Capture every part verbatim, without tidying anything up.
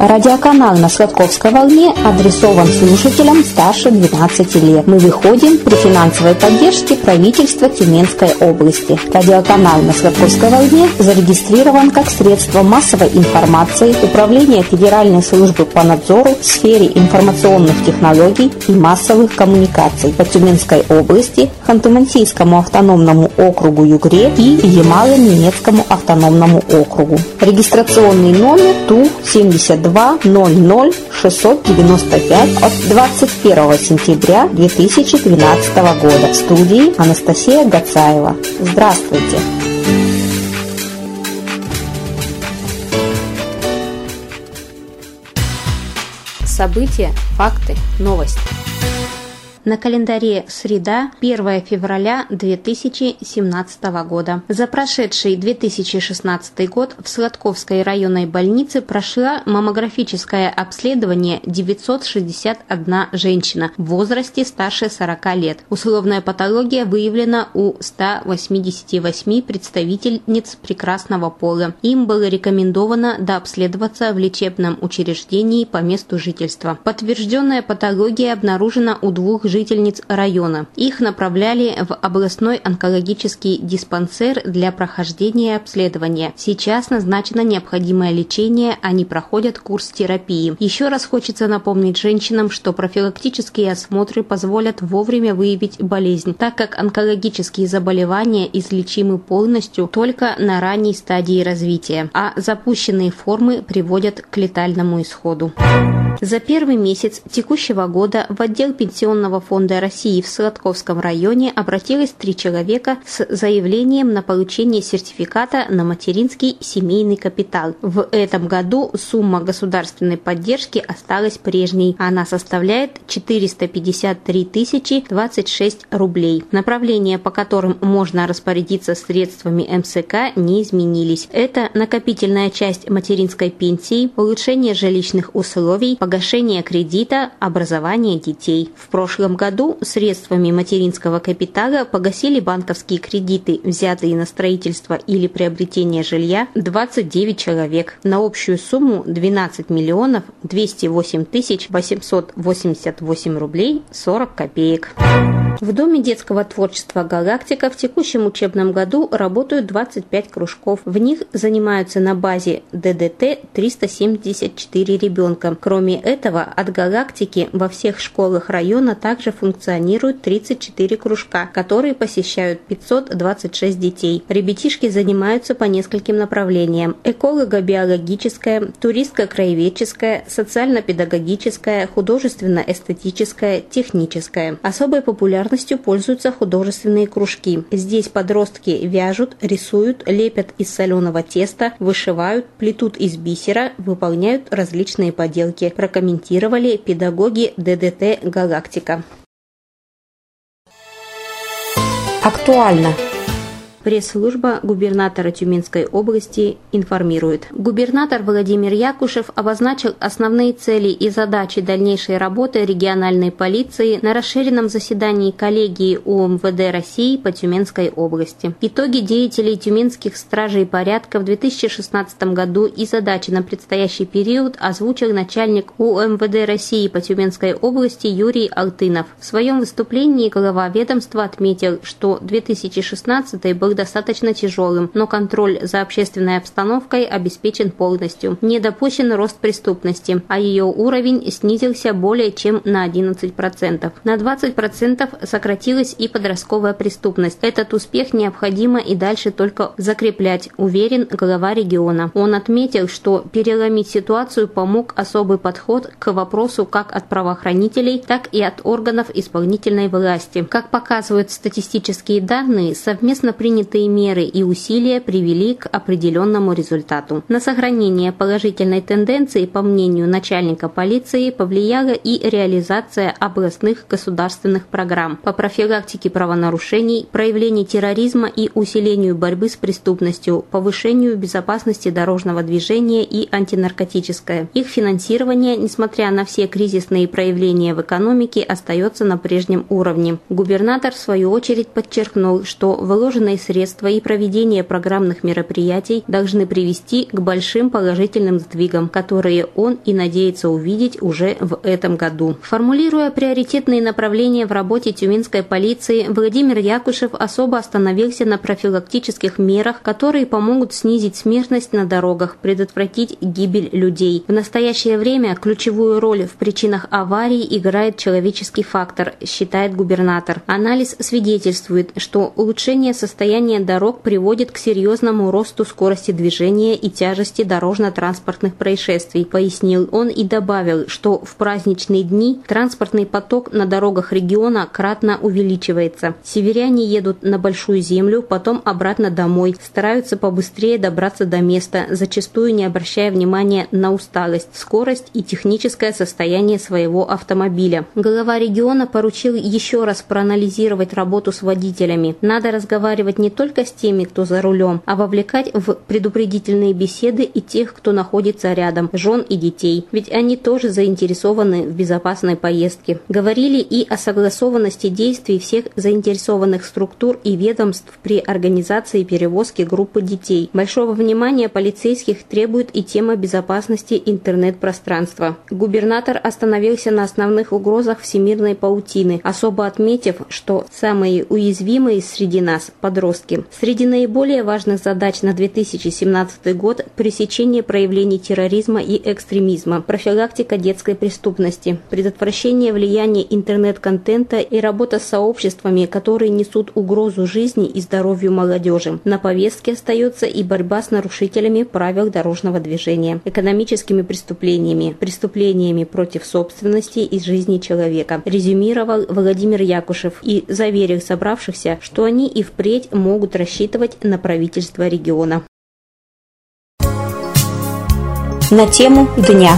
Радиоканал на Сладковской волне адресован слушателям старше двенадцати лет. Мы выходим при финансовой поддержке правительства Тюменской области. Радиоканал на Сладковской волне зарегистрирован как средство массовой информации Управления Федеральной службы по надзору в сфере информационных технологий и массовых коммуникаций по Тюменской области, Ханты-Мансийскому автономному округу Югре и Ямало-Ненецкому автономному округу. Регистрационный номер Ту семьдесят два ноль ноль шестьсот девяносто пять от двадцать первого сентября две тысячи двенадцатого года. В студии Анастасия Гацаева. Здравствуйте! События, факты, новости. На календаре среда, первое февраля две тысячи семнадцатого года. За прошедший две тысячи шестнадцатый год в Сладковской районной больнице прошла маммографическое обследование девятьсот шестьдесят одна женщина в возрасте старше сорока лет. Условная патология выявлена у ста восьмидесяти восьми представительниц прекрасного пола. Им было рекомендовано дообследоваться в лечебном учреждении по месту жительства. Подтвержденная патология обнаружена у двух жительниц района. Их направляли в областной онкологический диспансер для прохождения обследования. Сейчас назначено необходимое лечение, они проходят курс терапии. Еще раз хочется напомнить женщинам, что профилактические осмотры позволят вовремя выявить болезнь, так как онкологические заболевания излечимы полностью только на ранней стадии развития, а запущенные формы приводят к летальному исходу. За первый месяц текущего года в отдел Пенсионного фонда России в Сладковском районе обратилось три человека с заявлением на получение сертификата на материнский семейный капитал. В этом году сумма государственной поддержки осталась прежней. Она составляет четыреста пятьдесят три тысячи двадцать шесть рублей. Направления, по которым можно распорядиться средствами эм эс ка, не изменились. Это накопительная часть материнской пенсии, улучшение жилищных условий, погашение кредита, образование детей. В прошлом году средствами материнского капитала погасили банковские кредиты, взятые на строительство или приобретение жилья, двадцать девять человек на общую сумму двенадцать миллионов двести восемь тысяч восемьсот восемьдесят восемь рублей сорок копеек. В Доме детского творчества «Галактика» в текущем учебном году работают двадцать пять кружков. В них занимаются на базе дэ дэ тэ триста семьдесят четыре ребенка. Кроме этого, от «Галактики» во всех школах района также функционируют тридцать четыре кружка, которые посещают пятьсот двадцать шесть детей. Ребятишки занимаются по нескольким направлениям: эколого-биологическое, туристско-краеведческое, социально-педагогическое, художественно-эстетическое, техническое. Особой популярностью пользуются художественные кружки. Здесь подростки вяжут, рисуют, лепят из соленого теста, вышивают, плетут из бисера, выполняют различные поделки, прокомментировали педагоги дэ дэ тэ «Галактика». Актуально. Пресс-служба губернатора Тюменской области информирует. Губернатор Владимир Якушев обозначил основные цели и задачи дальнейшей работы региональной полиции на расширенном заседании коллегии у эм вэ дэ России по Тюменской области. Итоги деятелей тюменских стражей порядка в две тысячи шестнадцатом году и задачи на предстоящий период озвучил начальник у эм вэ дэ России по Тюменской области Юрий Алтынов. В своем выступлении глава ведомства отметил, что две тысячи шестнадцатый был достаточно тяжелым, но контроль за общественной обстановкой обеспечен полностью. Не допущен рост преступности, а ее уровень снизился более чем на одиннадцать процентов. На двадцать процентов сократилась и подростковая преступность. Этот успех необходимо и дальше только закреплять, уверен глава региона. Он отметил, что переломить ситуацию помог особый подход к вопросу как от правоохранителей, так и от органов исполнительной власти. Как показывают статистические данные, совместно принятые меры и усилия привели к определенному результату. На сохранение положительной тенденции, по мнению начальника полиции, повлияла и реализация областных государственных программ по профилактике правонарушений, проявлению терроризма и усилению борьбы с преступностью, повышению безопасности дорожного движения и антинаркотическое. Их финансирование, несмотря на все кризисные проявления в экономике, остается на прежнем уровне. Губернатор, в свою очередь, подчеркнул, что вложенные средства средства и проведение программных мероприятий должны привести к большим положительным сдвигам, которые он и надеется увидеть уже в этом году. Формулируя приоритетные направления в работе тюменской полиции, Владимир Якушев особо остановился на профилактических мерах, которые помогут снизить смертность на дорогах, предотвратить гибель людей. В настоящее время ключевую роль в причинах аварий играет человеческий фактор, считает губернатор. Анализ свидетельствует, что улучшение состояния дорог приводит к серьезному росту скорости движения и тяжести дорожно-транспортных происшествий, пояснил он и добавил, что в праздничные дни транспортный поток на дорогах региона кратно увеличивается. Северяне едут на Большую Землю, потом обратно домой, стараются побыстрее добраться до места, зачастую не обращая внимания на усталость, скорость и техническое состояние своего автомобиля. Глава региона поручил еще раз проанализировать работу с водителями. Надо разговаривать не только с теми, кто за рулем, а вовлекать в предупредительные беседы и тех, кто находится рядом, жен и детей. Ведь они тоже заинтересованы в безопасной поездке. Говорили и о согласованности действий всех заинтересованных структур и ведомств при организации перевозки группы детей. Большого внимания полицейских требует и тема безопасности интернет-пространства. Губернатор остановился на основных угрозах всемирной паутины, особо отметив, что самые уязвимые среди нас – подростки. Среди наиболее важных задач на две тысячи семнадцатый год – пресечение проявлений терроризма и экстремизма, профилактика детской преступности, предотвращение влияния интернет-контента и работа с сообществами, которые несут угрозу жизни и здоровью молодежи. На повестке остается и борьба с нарушителями правил дорожного движения, экономическими преступлениями, преступлениями против собственности и жизни человека, резюмировал Владимир Якушев и заверил собравшихся, что они и впредь могут рассчитывать на правительство региона. На тему дня.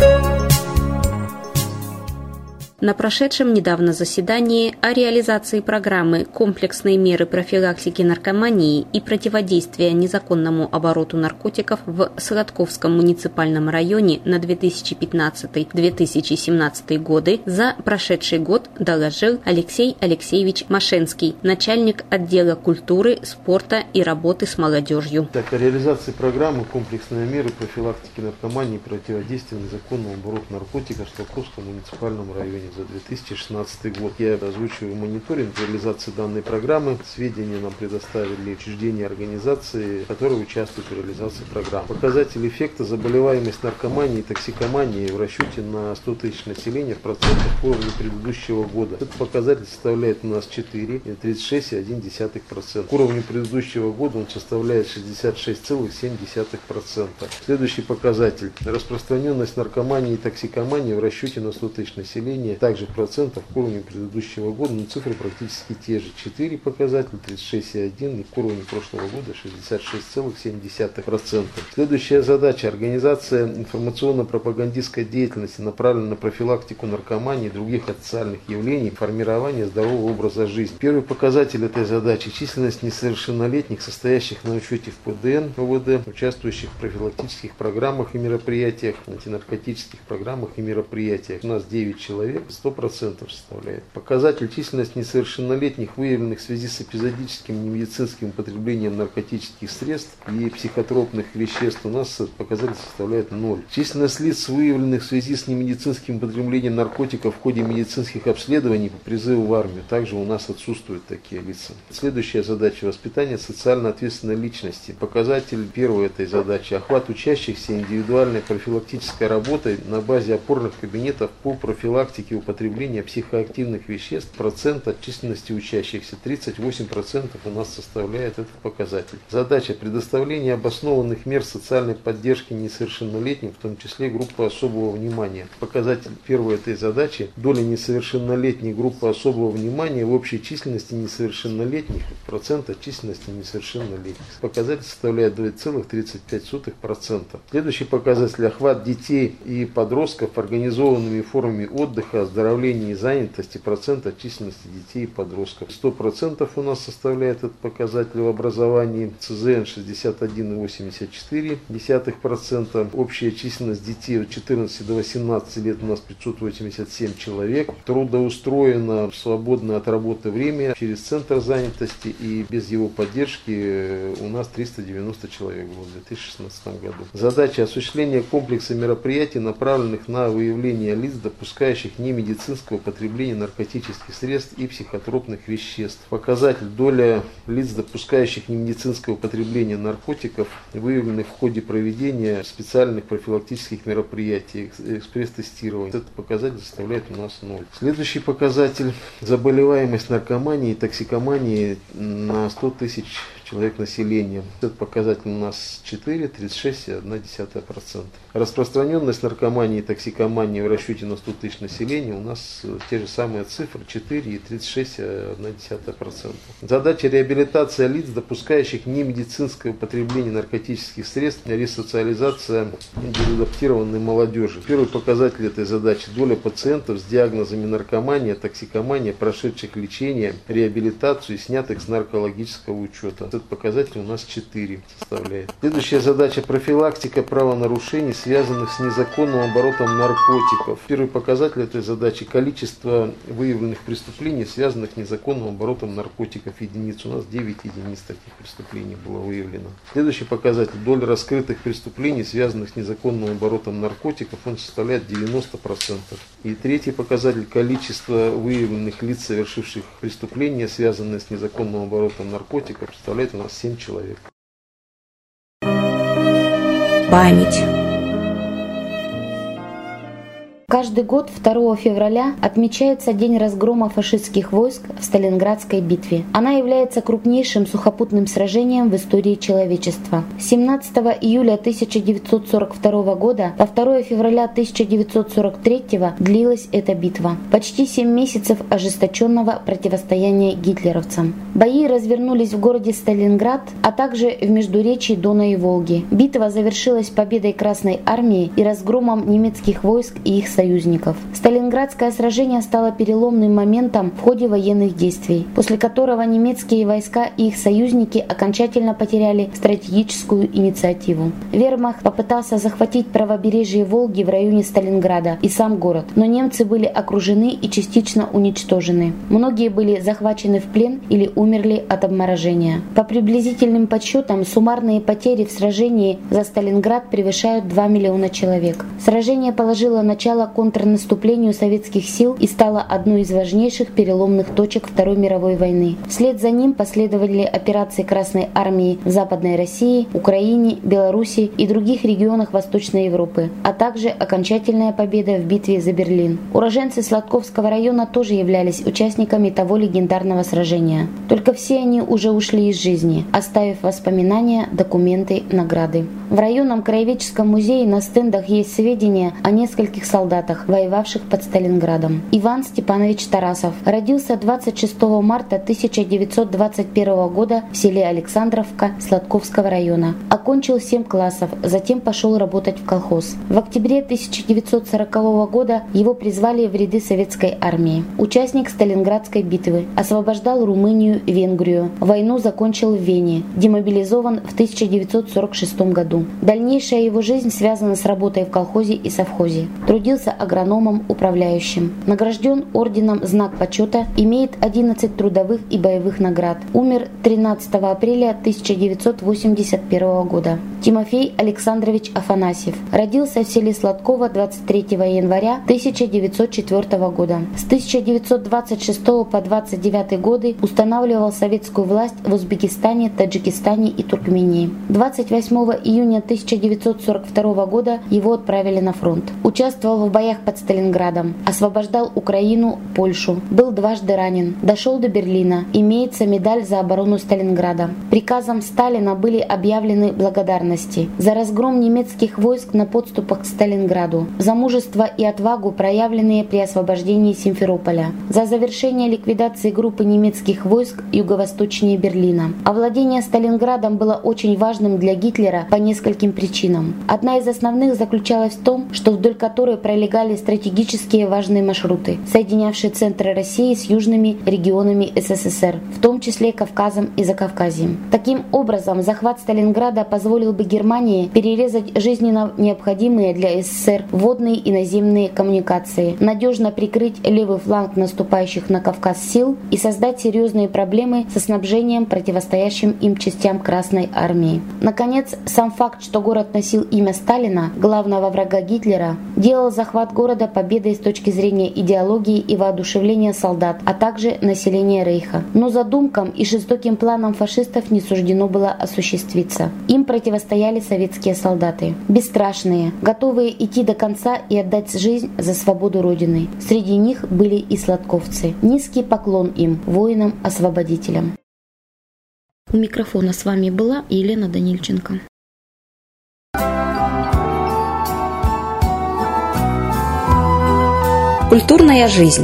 На прошедшем недавно заседании о реализации программы «Комплексные меры профилактики наркомании и противодействия незаконному обороту наркотиков» в Сладковском муниципальном районе на две тысячи пятнадцатый — две тысячи семнадцатый годы за прошедший год доложил Алексей Алексеевич Машенский, начальник отдела культуры, спорта и работы с молодежью. Так, о реализации программы «Комплексные меры профилактики наркомании и противодействия незаконному обороту наркотиков» в Сладковском муниципальном районе за две тысячи шестнадцатый год. Я озвучиваю мониторинг реализации данной программы. Сведения нам предоставили учреждения и организации, которые участвуют в реализации программы. Показатель эффекта: заболеваемость наркоманией и токсикоманией в расчете на сто тысяч населения в процентах по уровню предыдущего года. Этот показатель составляет у нас четыре, тридцать шесть целых одна десятая процента. К уровню предыдущего года он составляет шестьдесят шесть целых семь десятых процента. Следующий показатель: распространенность наркомании и токсикомании в расчете на сто тысяч населения также в процентах к уровню предыдущего года, но цифры практически те же. четыре показателя, тридцать шесть целых одна десятая, и к уровню прошлого года шестьдесят шесть целых семь десятых процента. Следующая задача: организация информационно-пропагандистской деятельности, направленная на профилактику наркомании и других социальных явлений, формирование здорового образа жизни. Первый показатель этой задачи: численность несовершеннолетних, состоящих на учете в ПДН ОВД, участвующих в профилактических программах и мероприятиях, антинаркотических программах и мероприятиях. У нас девять человек, сто процентов составляет. Показатель: численность несовершеннолетних, выявленных в связи с эпизодическим немедицинским употреблением наркотических средств и психотропных веществ, у нас показатель составляет ноль. Численность лиц, выявленных в связи с немедицинским употреблением наркотиков в ходе медицинских обследований по призыву в армию, также у нас отсутствуют такие лица. Следующая задача: воспитание социально ответственной личности. Показатель первой этой задачи: охват учащихся индивидуальной профилактической работой на базе опорных кабинетов по профилактике употребления психоактивных веществ. Процент от численности учащихся тридцать восемь процентов у нас составляет этот показатель. Задача: предоставление обоснованных мер социальной поддержки несовершеннолетним, в том числе группы особого внимания. Показатель первой этой задачи: доля несовершеннолетней группы особого внимания в общей численности несовершеннолетних, процент от численности несовершеннолетних. Показатель составляет два целых тридцать пять сотых процента. Следующий показатель: охват детей и подростков организованными формами отдыха оздоровления и занятости процента численности детей и подростков. сто процентов у нас составляет этот показатель в образовании. ЦЗН шестьдесят один целых восемьдесят четыре десятых процента. Общая численность детей от четырнадцати до восемнадцати лет у нас пятьсот восемьдесят семь человек. Трудоустроено в свободное от работы время через центр занятости, и без его поддержки у нас триста девяносто человек было в две тысячи шестнадцатом году. Задача осуществления комплекса мероприятий, направленных на выявление лиц, допускающих немедицинского употребления наркотических средств и психотропных веществ. Показатель: доля лиц, допускающих немедицинское употребление наркотиков, выявленных в ходе проведения специальных профилактических мероприятий, экспресс-тестирования. Этот показатель составляет у нас ноль. Следующий показатель: заболеваемость наркоманией и токсикоманией на сто тысяч человек населения. Этот показатель у нас четыре, тридцать шесть целых одна десятая процента. Распространенность наркомании и токсикомании в расчете на сто тысяч населения у нас те же самые цифры: четыре и тридцать шесть целых одна десятая процента. Задача: реабилитация лиц, допускающих немедицинское употребление наркотических средств, ресоциализация дезадаптированной молодежи. Первый показатель этой задачи: доля пациентов с диагнозами наркомания, токсикомания, прошедших лечение, реабилитацию и снятых с наркологического учета. Этот показатель у нас четыре составляет. Следующая задача: профилактика правонарушений, связанных с незаконным оборотом наркотиков. Первый показатель этой задачи: количество выявленных преступлений, связанных с незаконным оборотом наркотиков, единиц. У нас девять единиц таких преступлений было выявлено. Следующий показатель: доля раскрытых преступлений, связанных с незаконным оборотом наркотиков, он составляет девяносто процентов. И третий показатель: количество выявленных лиц, совершивших преступления, связанные с незаконным оборотом наркотиков, составляет у нас семь человек. Память. Каждый год второго февраля отмечается День разгрома фашистских войск в Сталинградской битве. Она является крупнейшим сухопутным сражением в истории человечества. С семнадцатого июля тысяча девятьсот сорок второго года по второго февраля тысяча девятьсот сорок третьего длилась эта битва. Почти семь месяцев ожесточенного противостояния гитлеровцам. Бои развернулись в городе Сталинград, а также в междуречии Дона и Волги. Битва завершилась победой Красной армии и разгромом немецких войск и их союзников. Сталинградское сражение стало переломным моментом в ходе военных действий, после которого немецкие войска и их союзники окончательно потеряли стратегическую инициативу. Вермахт попытался захватить правобережье Волги в районе Сталинграда и сам город, но немцы были окружены и частично уничтожены. Многие были захвачены в плен или умерли от обморожения. По приблизительным подсчетам, суммарные потери в сражении за Сталинград превышают два миллиона человек. Сражение положило начало контрнаступлению советских сил и стала одной из важнейших переломных точек Второй мировой войны. Вслед за ним последовали операции Красной армии в Западной России, Украине, Беларуси и других регионах Восточной Европы, а также окончательная победа в битве за Берлин. Уроженцы Сладковского района тоже являлись участниками того легендарного сражения. Только все они уже ушли из жизни, оставив воспоминания, документы, награды. В районном краеведческом музее на стендах есть сведения о нескольких солдатах, воевавших под Сталинградом. Иван Степанович Тарасов родился двадцать шестого марта тысяча девятьсот двадцать первого года в селе Александровка Сладковского района. Окончил семь классов, затем пошел работать в колхоз. В октябре тысяча девятьсот сорокового года его призвали в ряды советской армии. Участник Сталинградской битвы. Освобождал Румынию, Венгрию. Войну закончил в Вене. Демобилизован в тысяча девятьсот сорок шестом году. Дальнейшая его жизнь связана с работой в колхозе и совхозе. Трудился агрономом, управляющим. Награжден орденом Знак почета, имеет одиннадцать трудовых и боевых наград. Умер тринадцатого апреля тысяча девятьсот восемьдесят первого года. Тимофей Александрович Афанасьев. Родился в селе Сладково двадцать третьего января тысяча девятьсот четвёртого года. С тысяча девятьсот двадцать шестого по двадцать девятый годы устанавливал советскую власть в Узбекистане, Таджикистане и Туркмении. двадцать восьмого июня тысяча девятьсот сорок второго года его отправили на фронт. Участвовал в боях под Сталинградом, освобождал Украину, Польшу, был дважды ранен, дошел до Берлина, имеется медаль за оборону Сталинграда. Приказом Сталина были объявлены благодарности благодарности за разгром немецких войск на подступах к Сталинграду, за мужество и отвагу, проявленные при освобождении Симферополя, за завершение ликвидации группы немецких войск юго-восточнее Берлина. Овладение Сталинградом было очень важным для Гитлера по нескольким причинам. Одна из основных заключалась в том, что вдоль которой пролегали стратегические важные маршруты, соединявшие центры России с южными регионами СССР, в том числе Кавказом и Закавказьем. Таким образом, захват Сталинграда позволил бы Германии перерезать жизненно необходимые для СССР водные и наземные коммуникации, надежно прикрыть левый фланг наступающих на Кавказ сил и создать серьезные проблемы со снабжением противостоящим им частям Красной армии. Наконец, сам факт, что город носил имя Сталина, главного врага Гитлера, делал захват города победой с точки зрения идеологии и воодушевления солдат, а также населения Рейха. Но задумкам и жестоким планам фашистов не суждено было осуществиться. Им противостояли советские солдаты. Бесстрашные, готовые идти до конца и отдать жизнь за свободу Родины. Среди них были и сладковцы. Низкий поклон им, воинам-освободителям. У микрофона с вами была Елена Данильченко. Культурная жизнь.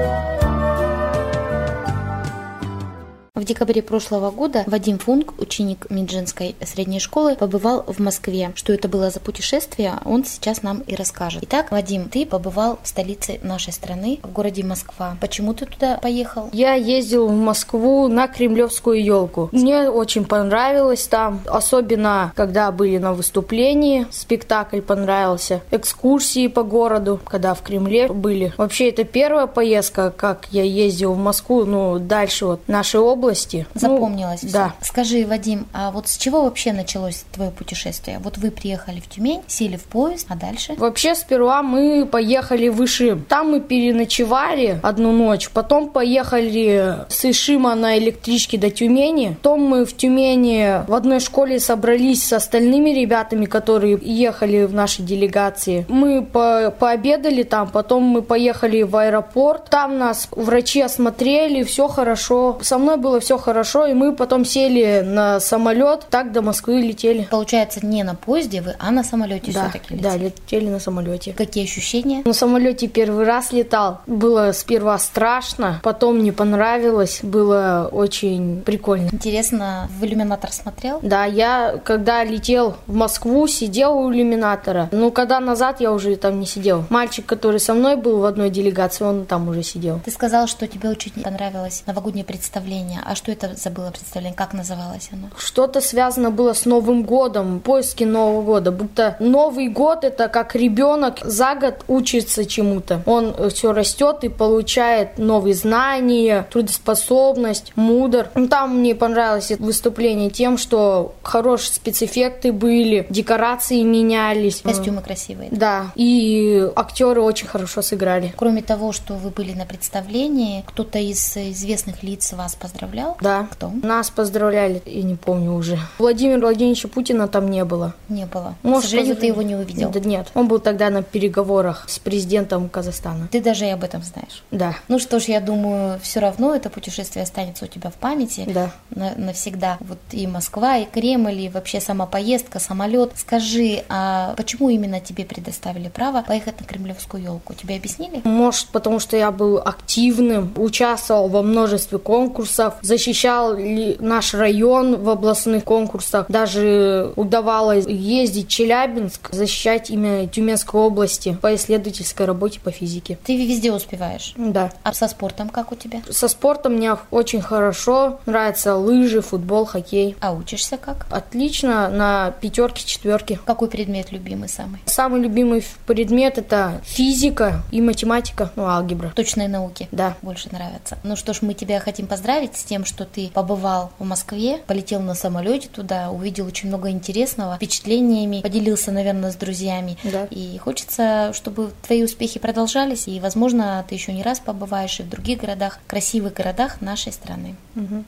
В декабре прошлого года Вадим Функ, ученик Минжинской средней школы, побывал в Москве. Что это было за путешествие, он сейчас нам и расскажет. Итак, Вадим, ты побывал в столице нашей страны, в городе Москва. Почему ты туда поехал? Я ездил в Москву на Кремлевскую елку. Мне очень понравилось там, особенно когда были на выступлении, спектакль понравился, экскурсии по городу, когда в Кремле были. Вообще, это первая поездка, как я ездил в Москву, ну, дальше вот нашей области. Запомнилось ну, все. Да. Скажи, Вадим, а вот с чего вообще началось твое путешествие? Вот вы приехали в Тюмень, сели в поезд, а дальше? Вообще, сперва мы поехали в Ишим. Там мы переночевали одну ночь, потом поехали с Ишима на электричке до Тюмени. Потом мы в Тюмени в одной школе собрались с остальными ребятами, которые ехали в нашей делегации. Мы по пообедали там, потом мы поехали в аэропорт. Там нас врачи осмотрели, все хорошо. Со мной было все хорошо, и мы потом сели на самолет, так до Москвы летели. Получается, не на поезде вы, а на самолете да, все-таки летели? Да, летели на самолете. Какие ощущения? На самолете первый раз летал. Было сперва страшно, потом мне понравилось, было очень прикольно. Интересно, в иллюминатор смотрел? Да, я когда летел в Москву, сидел у иллюминатора. Но когда назад, я уже там не сидел. Мальчик, который со мной был в одной делегации, он там уже сидел. Ты сказал, что тебе очень понравилось новогоднее представление. А что это за было представление? Как называлось оно? Что-то связано было с Новым годом, поиски Нового года. Будто Новый год — это как ребенок за год учится чему-то. Он все растет и получает новые знания, трудоспособность, мудр. Там мне понравилось это выступление тем, что хорошие спецэффекты были, декорации менялись. Костюмы красивые. Да, и актеры очень хорошо сыграли. Кроме того, что вы были на представлении, кто-то из известных лиц вас поздравлял? Да. Кто? Нас поздравляли, я не помню уже. Владимира Владимировича Путина там не было. Не было. Может, К сожалению, позв... ты его не увидел. Да нет, он был тогда на переговорах с президентом Казахстана. Ты даже и об этом знаешь. Да. Ну что ж, я думаю, все равно это путешествие останется у тебя в памяти. Да. На- навсегда. Вот и Москва, и Кремль, и вообще сама поездка, самолет. Скажи, а почему именно тебе предоставили право поехать на Кремлевскую елку? Тебе объяснили? Может, потому что я был активным, участвовал во множестве конкурсов, защищал ли наш район в областных конкурсах. Даже удавалось ездить в Челябинск, защищать имя Тюменской области по исследовательской работе по физике. Ты везде успеваешь? Да. А со спортом как у тебя? Со спортом мне очень хорошо. Нравятся лыжи, футбол, хоккей. А учишься как? Отлично, на пятерке, четверке. Какой предмет любимый самый? Самый любимый предмет — это физика и математика, ну, алгебра. Точные науки? Да. Больше нравятся. Ну что ж, мы тебя хотим поздравить с тем, что ты побывал в Москве, полетел на самолете туда, увидел очень много интересного, впечатлениями, поделился, наверное, с друзьями. Да. И хочется, чтобы твои успехи продолжались, и, возможно, ты еще не раз побываешь и в других городах, красивых городах нашей страны. Угу.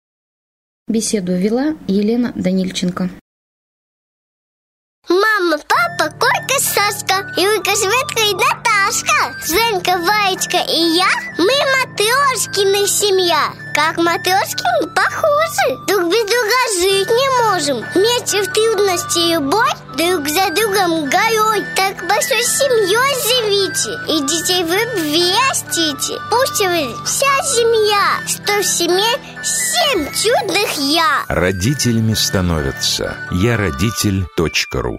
Беседу вела Елена Данильченко. Мама, папа, Колька, Сашка, Юлька, Светка и Наташка, Женька, Ваечка и я, мы Матрешкина семья. Как Матрешки мы похожи, друг без друга жить не можем. Вместе Если в трудности и любовь, друг за другом горой, так большой семьей живите и детей в любви растите. Пусть вся семья, что в семье семь чудных я. Родителями становятся я родитель точка ру.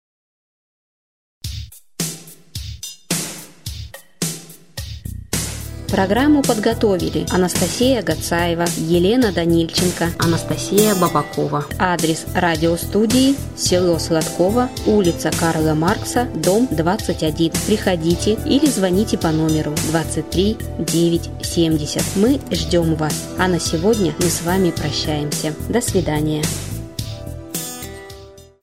Программу подготовили Анастасия Гацаева, Елена Данильченко, Анастасия Бабакова. Адрес радиостудии: село Сладково, улица Карла Маркса, дом двадцать один. Приходите или звоните по номеру двадцать три девять семьдесят. Мы ждем вас. А на сегодня мы с вами прощаемся. До свидания.